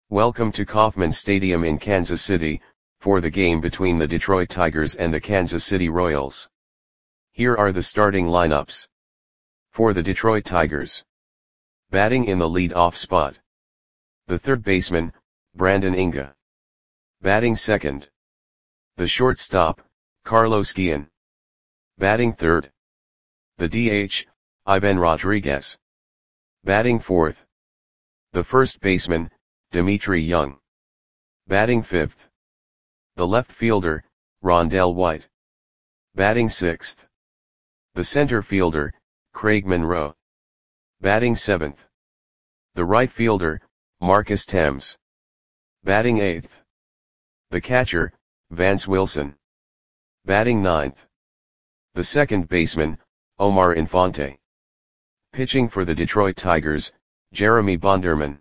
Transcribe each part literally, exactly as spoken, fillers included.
Welcome to Kauffman Stadium in Kansas City, for the game between the Detroit Tigers and the Kansas City Royals. Here are the starting lineups. For the Detroit Tigers. Batting in the lead-off spot. The third baseman, Brandon Inge. Batting second. The shortstop, Carlos Guillen. Batting third. The D H, Ivan Rodriguez. Batting fourth. The first baseman, Dmitry Young. Batting fifth. The left fielder, Rondell White. Batting sixth. The center fielder, Craig Monroe. Batting seventh. The right fielder, Marcus Thames. Batting eighth. The catcher, Vance Wilson. Batting ninth. The second baseman, Omar Infante. Pitching for the Detroit Tigers, Jeremy Bonderman.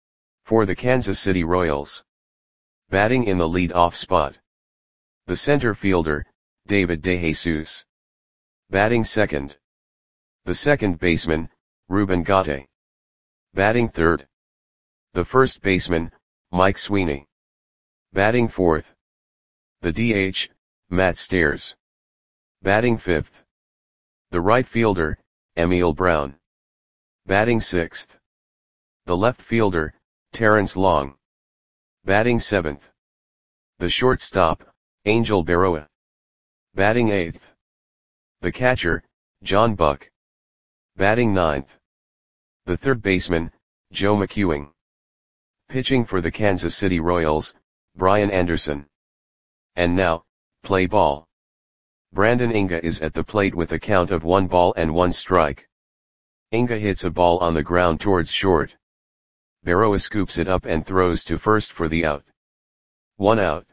For the Kansas City Royals. Batting in the lead-off spot. The center fielder, David DeJesus. Batting second. The second baseman, Ruben Gate. Batting third. The first baseman, Mike Sweeney. Batting fourth. The D H, Matt Stairs. Batting fifth. The right fielder, Emil Brown. Batting sixth. The left fielder, Terrence Long. Batting seventh. The shortstop, Angel Berroa. Batting eighth. The catcher, John Buck. Batting ninth. The third baseman, Joe McEwing. Pitching for the Kansas City Royals, Brian Anderson. And now, play ball. Brandon Inge is at the plate with a count of one ball and one strike. Inge hits a ball on the ground towards short. Berroa scoops it up and throws to first for the out. One out.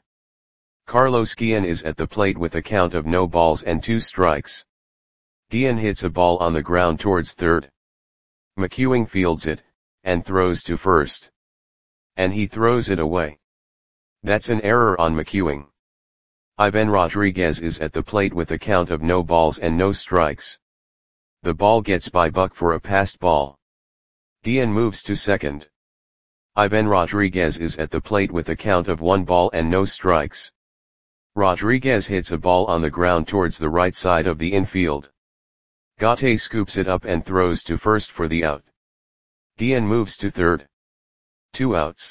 Carlos Guillen is at the plate with a count of no balls and two strikes. Guillen hits a ball on the ground towards third. McEwing fields it, and throws to first. And he throws it away. That's an error on McEwing. Ivan Rodriguez is at the plate with a count of no balls and no strikes. The ball gets by Buck for a passed ball. Guillen moves to second. Ivan Rodriguez is at the plate with a count of one ball and no strikes. Rodriguez hits a ball on the ground towards the right side of the infield. Gate scoops it up and throws to first for the out. Guillen moves to third. Two outs.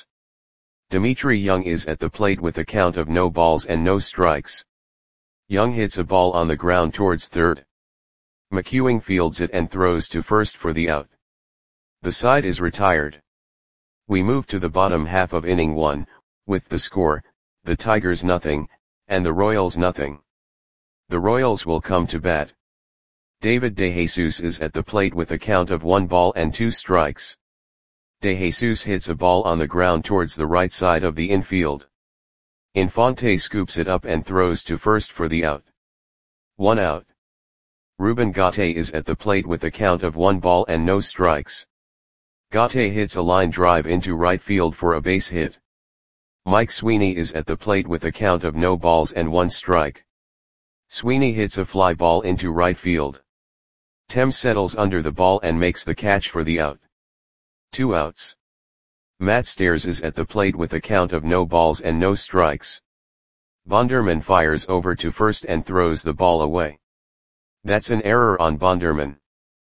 Dmitry Young is at the plate with a count of no balls and no strikes. Young hits a ball on the ground towards third. McEwing fields it and throws to first for the out. The side is retired. We move to the bottom half of inning one, with the score, the Tigers nothing, and the Royals nothing. The Royals will come to bat. David DeJesus is at the plate with a count of one ball and two strikes. DeJesus hits a ball on the ground towards the right side of the infield. Infante scoops it up and throws to first for the out. One out. Ruben Gate is at the plate with a count of one ball and no strikes. Gate hits a line drive into right field for a base hit. Mike Sweeney is at the plate with a count of no balls and one strike. Sweeney hits a fly ball into right field. Thames settles under the ball and makes the catch for the out. Two outs. Matt Stairs is at the plate with a count of no balls and no strikes. Bonderman fires over to first and throws the ball away. That's an error on Bonderman.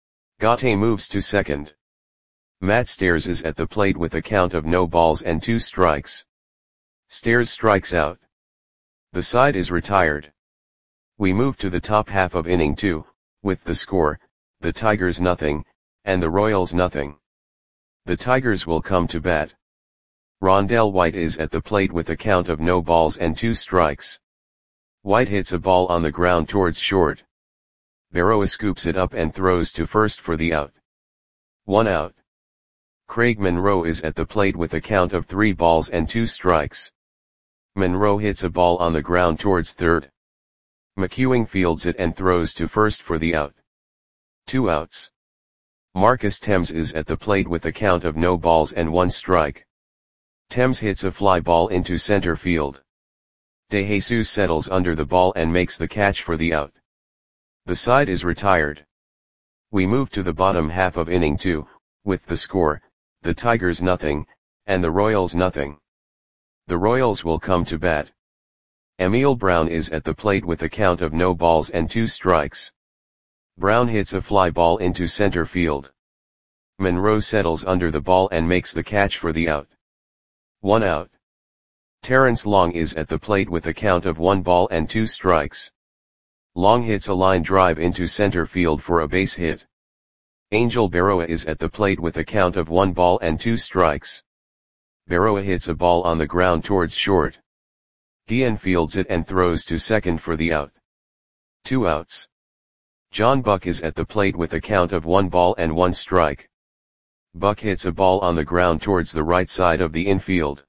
Gate moves to second. Matt Stairs is at the plate with a count of no balls and two strikes. Stairs strikes out. The side is retired. We move to the top half of inning two, with the score, the Tigers nothing, and the Royals nothing. The Tigers will come to bat. Rondell White is at the plate with a count of no balls and two strikes. White hits a ball on the ground towards short. Berroa scoops it up and throws to first for the out. One out. Craig Monroe is at the plate with a count of three balls and two strikes. Monroe hits a ball on the ground towards third. McEwing fields it and throws to first for the out. Two outs. Marcus Thames is at the plate with a count of no balls and one strike. Thames hits a fly ball into center field. DeJesus settles under the ball and makes the catch for the out. The side is retired. We move to the bottom half of inning two, with the score, the Tigers nothing, and the Royals nothing. The Royals will come to bat. Emil Brown is at the plate with a count of no balls and two strikes. Brown hits a fly ball into center field. Monroe settles under the ball and makes the catch for the out. One out. Terrence Long is at the plate with a count of one ball and two strikes. Long hits a line drive into center field for a base hit. Angel Berroa is at the plate with a count of one ball and two strikes. Berroa hits a ball on the ground towards short. Guillen fields it and throws to second for the out. Two outs. John Buck is at the plate with a count of one ball and one strike. Buck hits a ball on the ground towards the right side of the infield.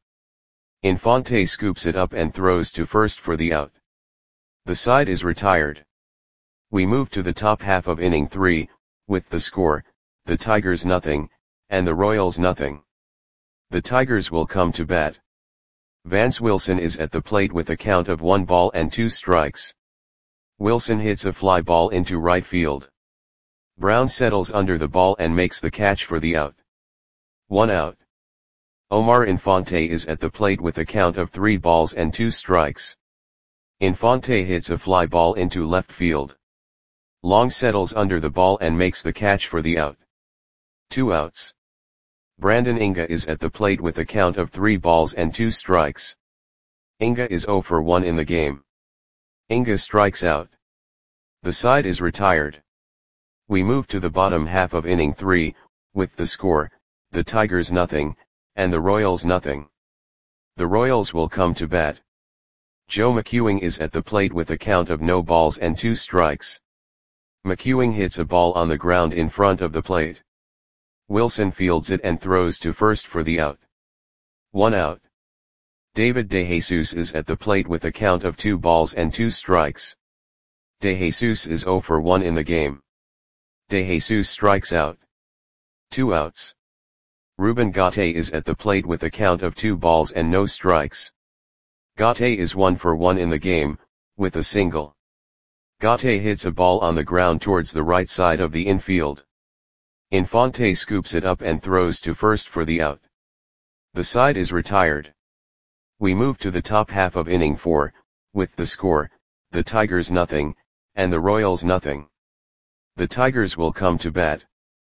Infante scoops it up and throws to first for the out. The side is retired. We move to the top half of inning three, with the score, the Tigers nothing, and the Royals nothing. The Tigers will come to bat. Vance Wilson is at the plate with a count of one ball and two strikes. Wilson hits a fly ball into right field. Brown settles under the ball and makes the catch for the out. One out. Omar Infante is at the plate with a count of three balls and two strikes. Infante hits a fly ball into left field. Long settles under the ball and makes the catch for the out. Two outs. Brandon Inga is at the plate with a count of three balls and two strikes. Inga is zero for one in the game. Inga strikes out. The side is retired. We move to the bottom half of inning three, with the score, the Tigers nothing, and the Royals nothing. The Royals will come to bat. Joe McEwing is at the plate with a count of no balls and two strikes. McEwing hits a ball on the ground in front of the plate. Wilson fields it and throws to first for the out. One out. David DeJesus is at the plate with a count of two balls and two strikes. DeJesus is zero for one in the game. DeJesus strikes out. Two outs. Ruben Gatte is at the plate with a count of two balls and no strikes. Gatte is one for one in the game, with a single. Gatte hits a ball on the ground towards the right side of the infield. Infante scoops it up and throws to first for the out. The side is retired. We move to the top half of inning four, with the score, the Tigers nothing, and the Royals nothing. The Tigers will come to bat.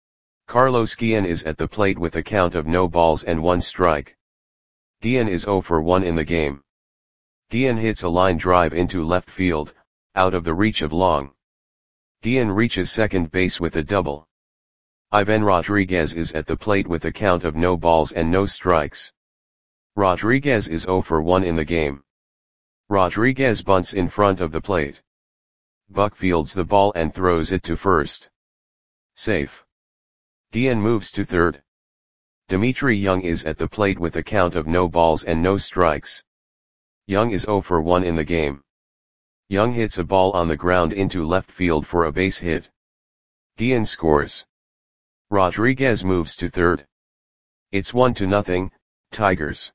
Carlos Guillen is at the plate with a count of no balls and one strike. Guillen is zero for one in the game. Guillen hits a line drive into left field, out of the reach of Long. Guillen reaches second base with a double. Ivan Rodriguez is at the plate with a count of no balls and no strikes. Rodriguez is zero for one in the game. Rodriguez bunts in front of the plate. Buck fields the ball and throws it to first. Safe. Guillen moves to third. Dimitri Young is at the plate with a count of no balls and no strikes. Young is zero for one in the game. Young hits a ball on the ground into left field for a base hit. Guillen scores. Rodriguez moves to third. It's one to nothing, Tigers.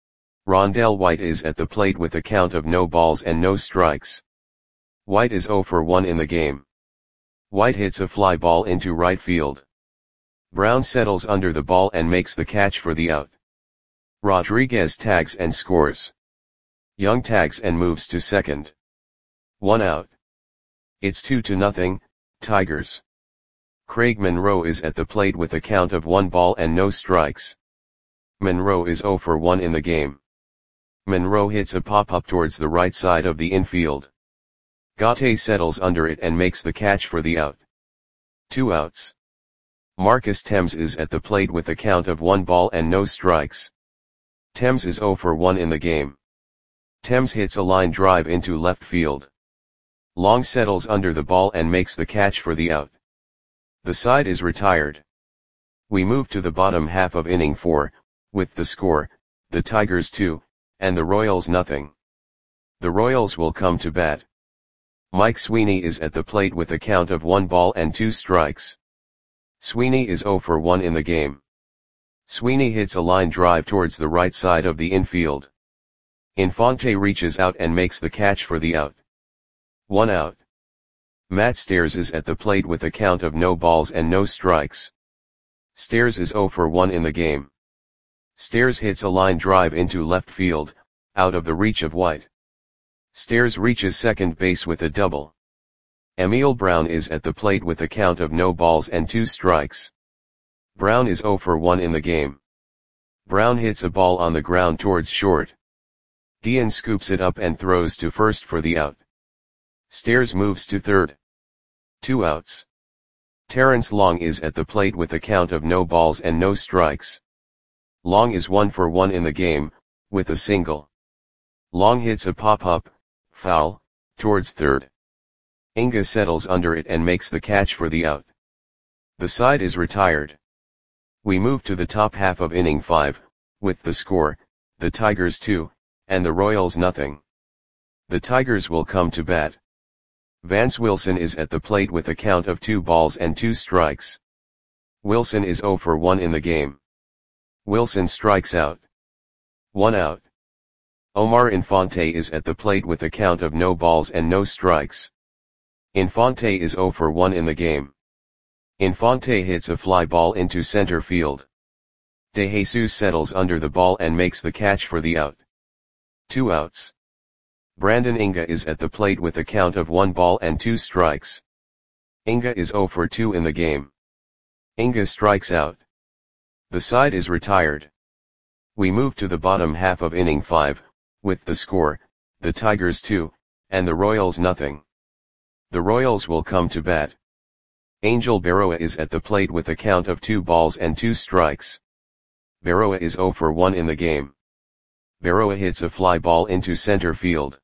Rondell White is at the plate with a count of no balls and no strikes. White is zero for one in the game. White hits a fly ball into right field. Brown settles under the ball and makes the catch for the out. Rodriguez tags and scores. Young tags and moves to second. One out. It's two to nothing, Tigers. Craig Monroe is at the plate with a count of one ball and no strikes. Monroe is zero for one in the game. Monroe hits a pop-up towards the right side of the infield. Gatte settles under it and makes the catch for the out. Two outs. Marcus Thames is at the plate with a count of one ball and no strikes. Thames is zero for one in the game. Thames hits a line drive into left field. Long settles under the ball and makes the catch for the out. The side is retired. We move to the bottom half of inning four, with the score, the Tigers two, and the Royals nothing. The Royals will come to bat. Mike Sweeney is at the plate with a count of one ball and two strikes. Sweeney is zero for one in the game. Sweeney hits a line drive towards the right side of the infield. Infante reaches out and makes the catch for the out. One out. Matt Stairs is at the plate with a count of no balls and no strikes. Stairs is zero for one in the game. Stairs hits a line drive into left field, out of the reach of White. Stairs reaches second base with a double. Emil Brown is at the plate with a count of no balls and two strikes. Brown is zero for one in the game. Brown hits a ball on the ground towards short. Dian scoops it up and throws to first for the out. Stairs moves to third. Two outs. Terrence Long is at the plate with a count of no balls and no strikes. Long is one for one in the game, with a single. Long hits a pop-up, foul, towards third. Inga settles under it and makes the catch for the out. The side is retired. We move to the top half of inning five, with the score, the Tigers two, and the Royals nothing. The Tigers will come to bat. Vance Wilson is at the plate with a count of two balls and two strikes. Wilson is zero for one in the game. Wilson strikes out. One out. Omar Infante is at the plate with a count of no balls and no strikes. Infante is zero for one in the game. Infante hits a fly ball into center field. De Jesus settles under the ball and makes the catch for the out. Two outs. Brandon Inga is at the plate with a count of one ball and two strikes. Inga is zero for two in the game. Inga strikes out. The side is retired. We move to the bottom half of inning five, with the score, the Tigers two, and the Royals nothing. The Royals will come to bat. Angel Berroa is at the plate with a count of two balls and two strikes. Berroa is zero for one in the game. Berroa hits a fly ball into center field.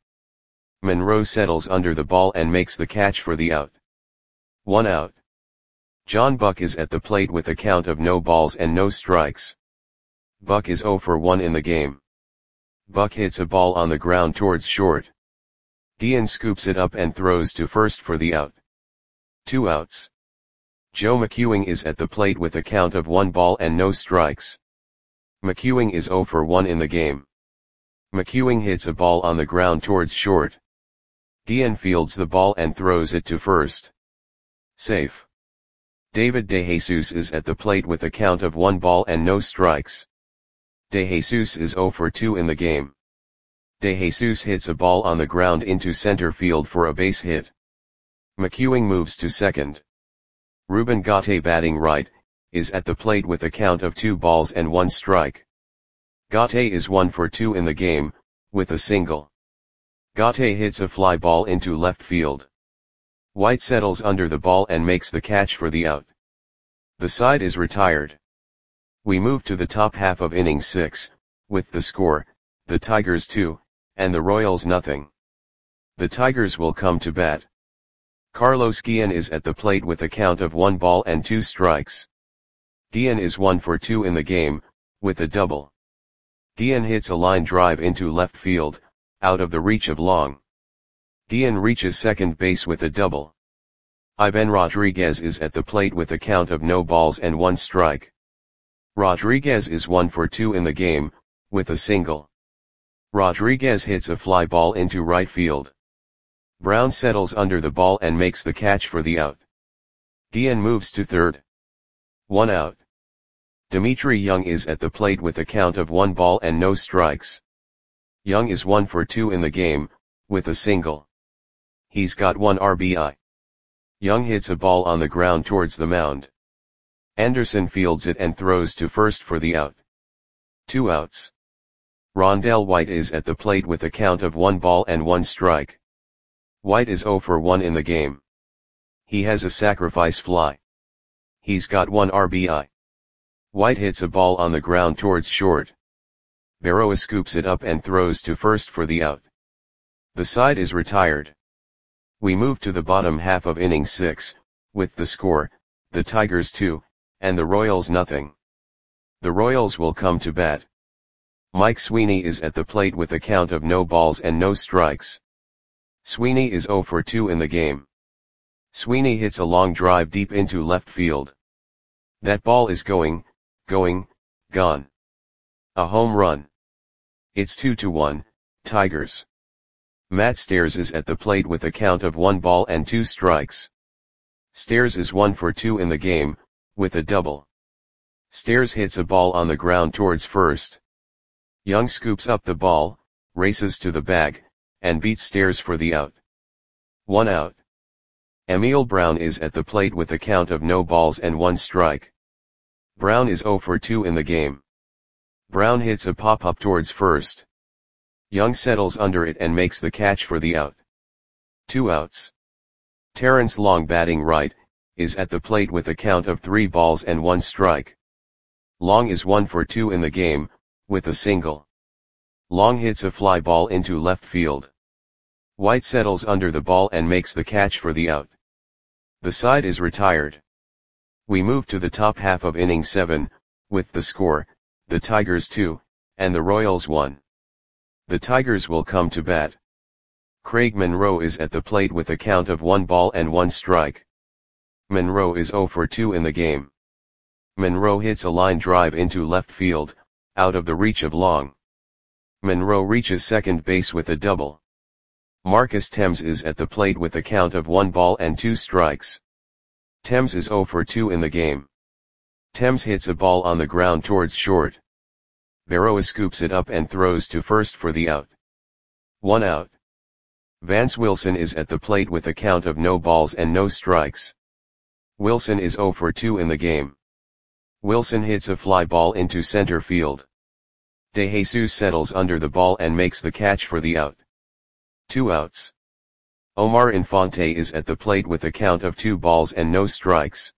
Monroe settles under the ball and makes the catch for the out. One out. John Buck is at the plate with a count of no balls and no strikes. Buck is zero for one in the game. Buck hits a ball on the ground towards short. Dian scoops it up and throws to first for the out. Two outs. Joe McEwing is at the plate with a count of one ball and no strikes. McEwing is zero for one in the game. McEwing hits a ball on the ground towards short. Dian fields the ball and throws it to first. Safe. David De Jesus is at the plate with a count of one ball and no strikes. De Jesus is zero for two in the game. De Jesus hits a ball on the ground into center field for a base hit. McEwing moves to second. Ruben Gate, batting right, is at the plate with a count of two balls and one strike. Gate is one for two in the game, with a single. Gate hits a fly ball into left field. White settles under the ball and makes the catch for the out. The side is retired. We move to the top half of inning six, with the score, the Tigers two, and the Royals nothing. The Tigers will come to bat. Carlos Guillen is at the plate with a count of one ball and two strikes. Guillen is one for two in the game, with a double. Guillen hits a line drive into left field, out of the reach of Long. Guillen reaches second base with a double. Ivan Rodriguez is at the plate with a count of no balls and one strike. Rodriguez is one for two in the game, with a single. Rodriguez hits a fly ball into right field. Brown settles under the ball and makes the catch for the out. Guillen moves to third. One out. Dimitri Young is at the plate with a count of one ball and no strikes. Young is one for two in the game, with a single. He's got one R B I. Young hits a ball on the ground towards the mound. Anderson fields it and throws to first for the out. Two outs. Rondell White is at the plate with a count of one ball and one strike. White is zero for one in the game. He has a sacrifice fly. He's got one R B I. White hits a ball on the ground towards short. Berroa scoops it up and throws to first for the out. The side is retired. We move to the bottom half of inning six, with the score, the Tigers two, and the Royals nothing. The Royals will come to bat. Mike Sweeney is at the plate with a count of no balls and no strikes. Sweeney is zero for two in the game. Sweeney hits a long drive deep into left field. That ball is going, going, gone. A home run. It's two to one, Tigers. Matt Stairs is at the plate with a count of one ball and two strikes. Stairs is one for two in the game, with a double. Stairs hits a ball on the ground towards first. Young scoops up the ball, races to the bag, and beats Stairs for the out. One out. Emil Brown is at the plate with a count of no balls and one strike. Brown is zero for two in the game. Brown hits a pop-up towards first. Young settles under it and makes the catch for the out. Two outs. Terrence Long, batting right, is at the plate with a count of three balls and one strike. Long is one for two in the game, with a single. Long hits a fly ball into left field. White settles under the ball and makes the catch for the out. The side is retired. We move to the top half of inning seven, with the score, the Tigers two, and the Royals one. The Tigers will come to bat. Craig Monroe is at the plate with a count of one ball and one strike. Monroe is zero for two in the game. Monroe hits a line drive into left field, out of the reach of Long. Monroe reaches second base with a double. Marcus Thames is at the plate with a count of one ball and two strikes. Thames is zero for two in the game. Thames hits a ball on the ground towards short. Berroa scoops it up and throws to first for the out. One out. Vance Wilson is at the plate with a count of no balls and no strikes. Wilson is zero for two in the game. Wilson hits a fly ball into center field. De Jesus settles under the ball and makes the catch for the out. Two outs. Omar Infante is at the plate with a count of two balls and no strikes.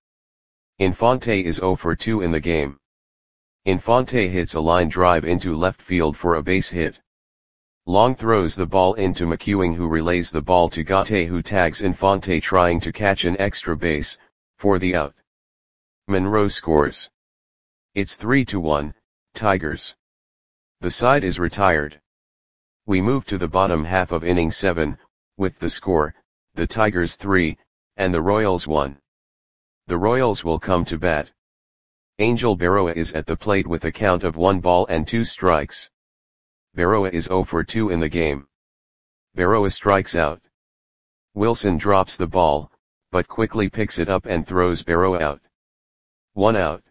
Infante is zero for two in the game. Infante hits a line drive into left field for a base hit. Long throws the ball into McEwing, who relays the ball to Gate, who tags Infante trying to catch an extra base, for the out. Monroe scores. It's three to one, Tigers. The side is retired. We move to the bottom half of inning seven, with the score, the Tigers three, and the Royals one. The Royals will come to bat. Angel Berroa is at the plate with a count of one ball and two strikes. Berroa is zero for two in the game. Berroa strikes out. Wilson drops the ball, but quickly picks it up and throws Berroa out. One out.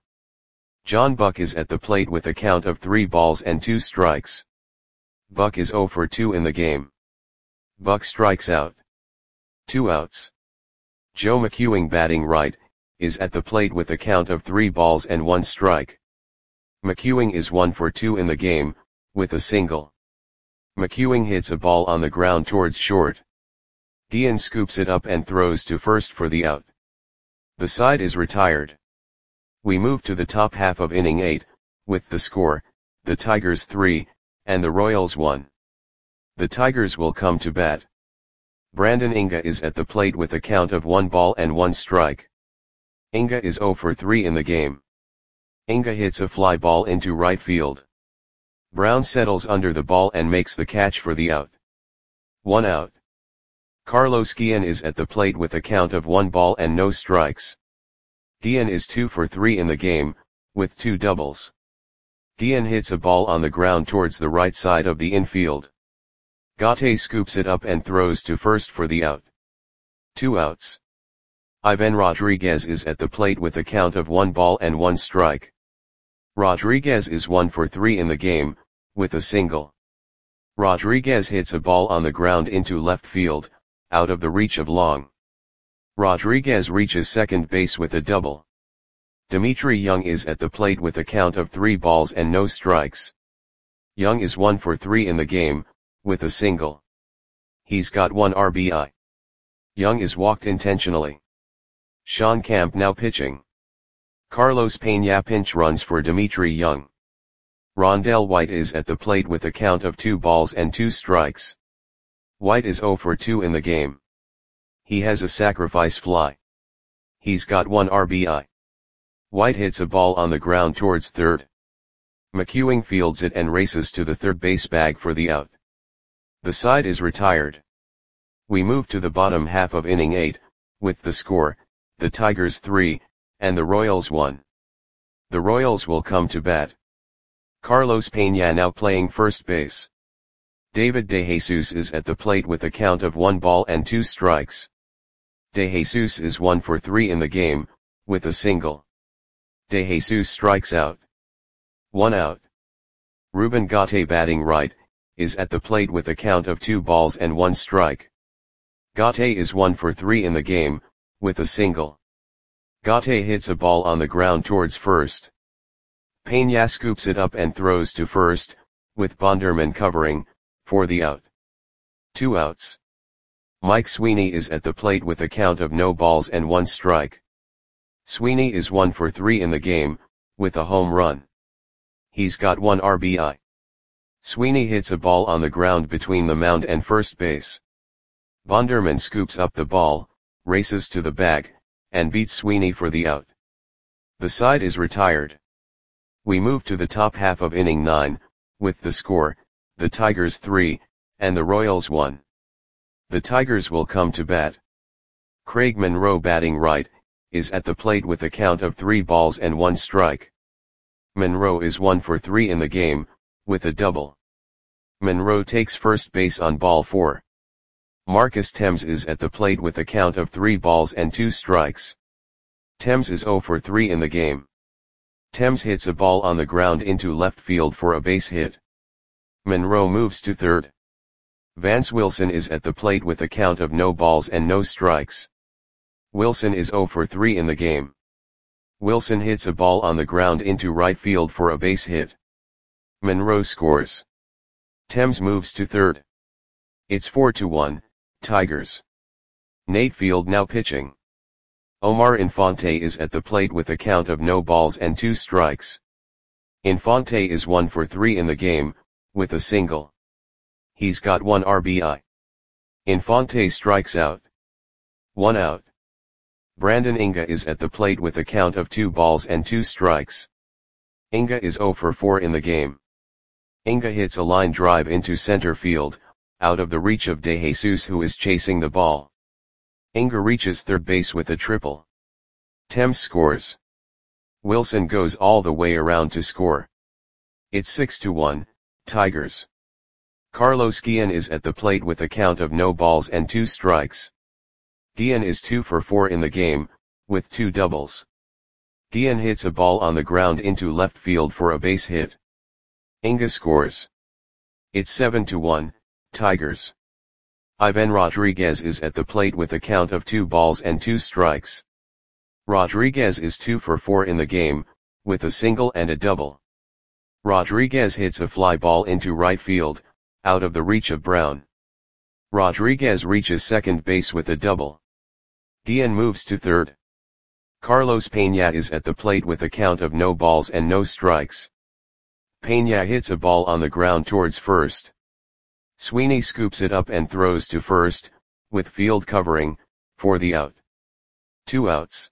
John Buck is at the plate with a count of three balls and two strikes. Buck is zero for two in the game. Buck strikes out. Two outs. Joe McEwing, batting right, is at the plate with a count of three balls and one strike. McEwing is one for two in the game, with a single. McEwing hits a ball on the ground towards short. Guillen scoops it up and throws to first for the out. The side is retired. We move to the top half of inning eight, with the score, the Tigers three, and the Royals one. The Tigers will come to bat. Brandon Inga is at the plate with a count of one ball and one strike. Inga is zero for three in the game. Inga hits a fly ball into right field. Brown settles under the ball and makes the catch for the out. One out. Carlos Guillen is at the plate with a count of one ball and no strikes. Guillen is two for three in the game, with two doubles. Guillen hits a ball on the ground towards the right side of the infield. Gate scoops it up and throws to first for the out. Two outs. Ivan Rodriguez is at the plate with a count of one ball and one strike. Rodriguez is one for three in the game, with a single. Rodriguez hits a ball on the ground into left field, out of the reach of Long. Rodriguez reaches second base with a double. Dimitri Young is at the plate with a count of three balls and no strikes. Young is one for three in the game, with a single. He's got one R B I. Young is walked intentionally. Sean Camp now pitching. Carlos Peña pinch runs for Dimitri Young. Rondell White is at the plate with a count of two balls and two strikes. White is zero for two in the game. He has a sacrifice fly. He's got one R B I. White hits a ball on the ground towards third. McEwing fields it and races to the third base bag for the out. The side is retired. We move to the bottom half of inning eight, with the score, the Tigers three, and the Royals one. The Royals will come to bat. Carlos Peña now playing first base. David De Jesus is at the plate with a count of one ball and two strikes. De Jesus is one for three in the game, with a single. DeJesus strikes out. One out. Ruben Gate batting right, is at the plate with a count of two balls and one strike. Gate is one for three in the game, with a single. Gate hits a ball on the ground towards first. Peña scoops it up and throws to first, with Bonderman covering, for the out. Two outs. Mike Sweeney is at the plate with a count of no balls and one strike. Sweeney is one for three in the game, with a home run. He's got one R B I. Sweeney hits a ball on the ground between the mound and first base. Bonderman scoops up the ball, races to the bag, and beats Sweeney for the out. The side is retired. We move to the top half of inning nine, with the score, the Tigers three, and the Royals one. The Tigers will come to bat. Craig Monroe batting right, is at the plate with a count of three balls and one strike. Monroe is one for three in the game, with a double. Monroe takes first base on ball four. Marcus Thames is at the plate with a count of three balls and two strikes. Thames is zero for three in the game. Thames hits a ball on the ground into left field for a base hit. Monroe moves to third. Vance Wilson is at the plate with a count of no balls and no strikes. Wilson is zero for three in the game. Wilson hits a ball on the ground into right field for a base hit. Monroe scores. Thames moves to third. It's four to one, Tigers. Nate Field now pitching. Omar Infante is at the plate with a count of no balls and two strikes. Infante is one for three in the game, with a single. He's got one R B I. Infante strikes out. One out. Brandon Inga is at the plate with a count of two balls and two strikes. Inga is zero for four in the game. Inga hits a line drive into center field, out of the reach of DeJesus, who is chasing the ball. Inga reaches third base with a triple. Thames scores. Wilson goes all the way around to score. It's six to one, Tigers. Carlos Guillen is at the plate with a count of no balls and two strikes. Guillen is two for four in the game, with two doubles. Guillen hits a ball on the ground into left field for a base hit. Inga scores. It's seven to one, Tigers. Ivan Rodriguez is at the plate with a count of two balls and two strikes. Rodriguez is two for four in the game, with a single and a double. Rodriguez hits a fly ball into right field, out of the reach of Brown. Rodriguez reaches second base with a double. Guillen moves to third. Carlos Peña is at the plate with a count of no balls and no strikes. Peña hits a ball on the ground towards first. Sweeney scoops it up and throws to first, with field covering, for the out. Two outs.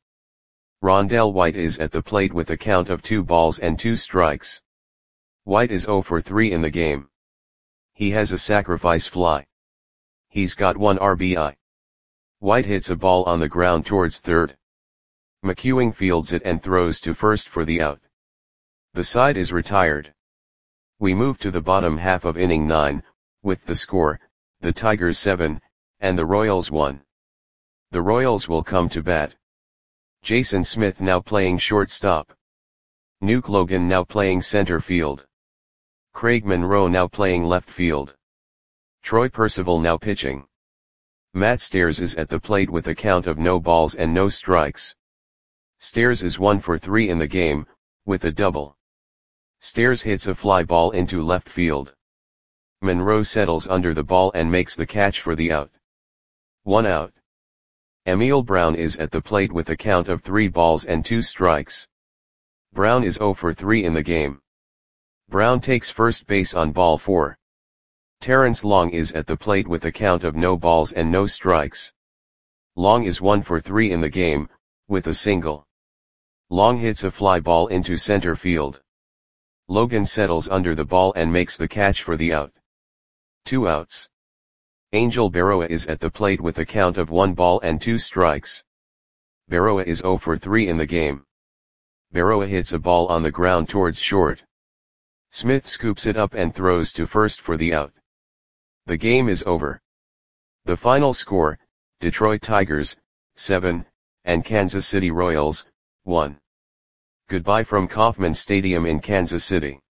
Rondell White is at the plate with a count of two balls and two strikes. White is zero for three in the game. He has a sacrifice fly. He's got one R B I. White hits a ball on the ground towards third. McEwing fields it and throws to first for the out. The side is retired. We move to the bottom half of inning nine, with the score, the Tigers seven, and the Royals one. The Royals will come to bat. Jason Smith now playing shortstop. Nuke Logan now playing center field. Craig Monroe now playing left field. Troy Percival now pitching. Matt Stairs is at the plate with a count of no balls and no strikes. Stairs is one for three in the game, with a double. Stairs hits a fly ball into left field. Monroe settles under the ball and makes the catch for the out. One out. Emil Brown is at the plate with a count of three balls and two strikes. Brown is zero for three in the game. Brown takes first base on ball four. Terrence Long is at the plate with a count of no balls and no strikes. Long is one for three in the game, with a single. Long hits a fly ball into center field. Logan settles under the ball and makes the catch for the out. Two outs. Angel Berroa is at the plate with a count of one ball and two strikes. Berroa is zero for three in the game. Berroa hits a ball on the ground towards short. Smith scoops it up and throws to first for the out. The game is over. The final score, Detroit Tigers, seven, and Kansas City Royals, one. Goodbye from Kauffman Stadium in Kansas City.